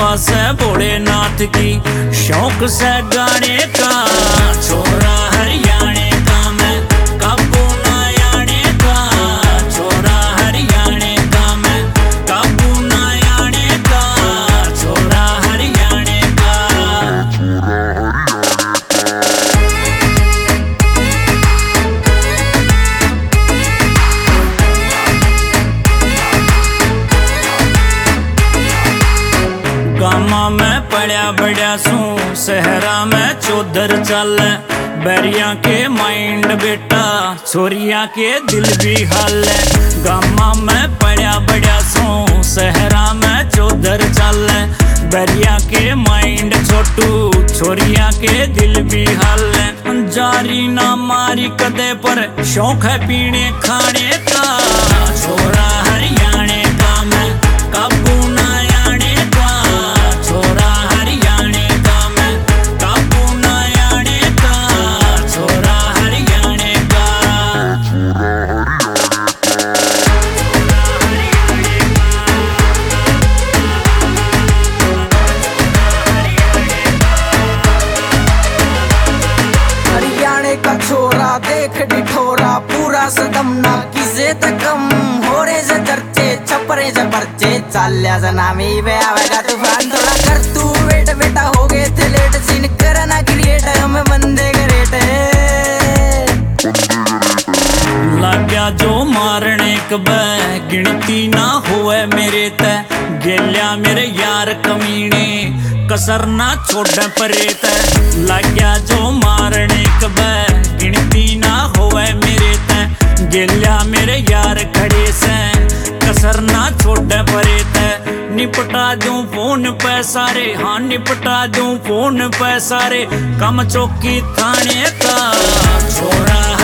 कृपा से भोलेनाथ की, शौक से गाने का, छोरा हरियाणे का मैं काबू ना आने का, छोरा हरियाणे का मैं काबू ना आने का, छोरा हरियाणे का। गामा में पड़ा बड़ा सू, सहरा में चौधर चल, बैरिया के माइंड बेटा, छोरिया के दिल भी हल। गामा में पड़ा बड़ा सू, सहरा में चौधर चल, बैरिया के माइंड छोटू, छोरिया के दिल भी हल। जारी ना मारी कदे पर शौक है पीने खाने का, छोरा हरियाणे का मैं काबू ना आने का, छोरा हरियाणे का मैं काबू ना आने का, छोरा हरियाणे का। हरियाणे का छोरा देख डिठोरा, पूरा सदम ना किसे तकम, हो रे जे चर्चे छपरे जे पर्चे, चाल्या नामी वे आवेगा तूफान, थोड़ा कर तू वेट बेटा, हो गए थे लेट, सीन करना क्रिएट, हमें बंदे करेट। लाग्या जो मारने कबे गिनती ना होए मेरे ते, गेल्या मेरे यार कमीने कसर ना छोड़ परे ते, लाग्या जो मारने कबे गिनती ना होए मेरे ते, गेल्या मेरे यार खड़े से कसर ना छोड़ परे ते। निपटा दूं फोन पे सारे, हाँ निपटा दूं फोन पे सारे, कम चौकी थाने का, छोरा